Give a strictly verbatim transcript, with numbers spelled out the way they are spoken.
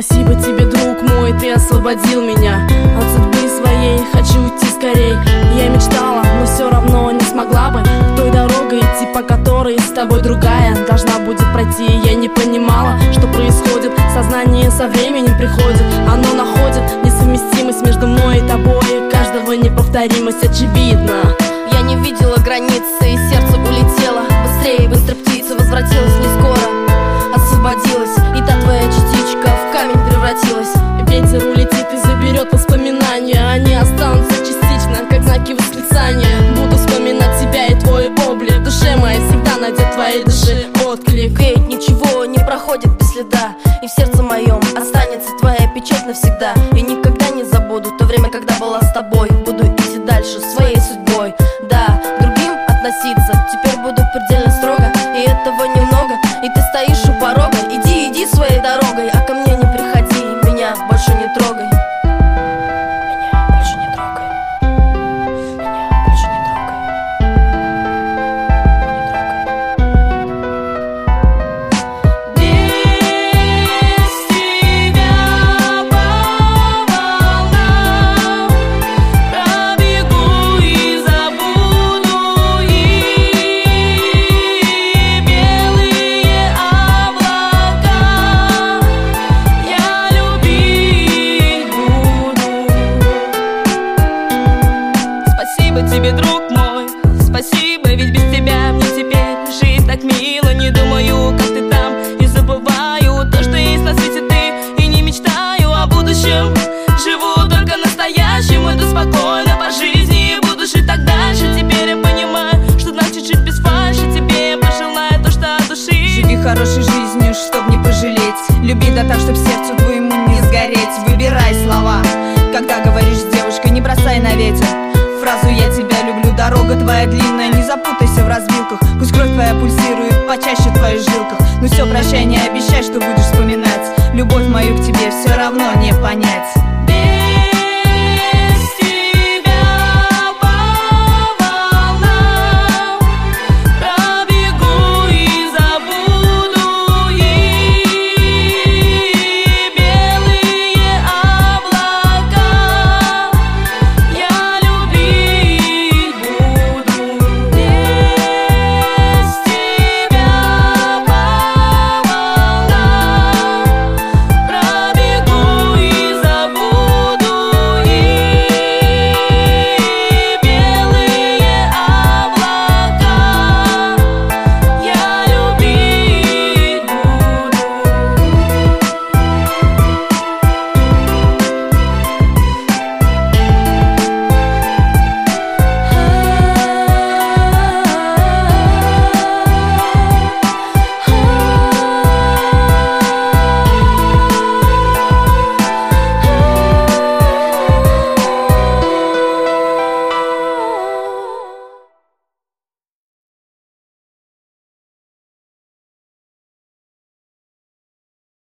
Спасибо тебе, друг мой, ты освободил меня от судьбы своей, хочу уйти скорей. Я мечтала, но все равно не смогла бы той дорогой идти, по которой с тобой другая должна будет пройти. Я не понимала, что происходит, сознание со временем приходит. Оно находит несовместимость между мной и тобой, каждого неповторимость очевидна. Я не видела границы, и сердце улетело быстрее, быстро птица возвратилась не скоро. Освободилась, и та твоя частичка в камень превратилась. Ветер улетит и заберет воспоминания, они останутся частично, как знаки восклицания. Буду вспоминать тебя и твой облик, в душе моей всегда найдет твоей души отклик. Ведь ничего не проходит без следа, и в сердце моем останется твоя печать навсегда. И никогда не забуду то время, когда была с тобой. Буду идти дальше своей судьбой, да, к другим относиться теперь буду предельно строго, и этого немного. И ты стоишь у порога, иди, иди своей дорогой, а ко мне не приходи, меня больше не трогай. Меня больше не трогай. Меня больше не трогай. Без тебя по волнам пробегу и забуду их белые облака. Я любить буду. Спасибо тебе, друг мой, спасибо, ведь без тебя мне теперь жить так мило. Не думаю, как ты там, не забываю то, что есть на свете ты, и не мечтаю о будущем. Живу только настоящим, иду спокойно по жизни и буду жить так дальше. Теперь я понимаю, что значит жить без фальши. Тебе я пожелаю то, что от души. Живи хорошей жизнью, чтоб не пожалеть. Люби да так, чтоб сердцу твоему не сгореть. Выбирай слова, когда говоришь с девушкой, не бросай на ветер фразу «я тебя люблю». Дорога твоя длинная, не запутайся в развилках. Пусть кровь твоя пульсирует почаще в твоих жилках. Ну все, прощай, не обещай, что будешь вспоминать. Любовь мою к тебе все равно не понять.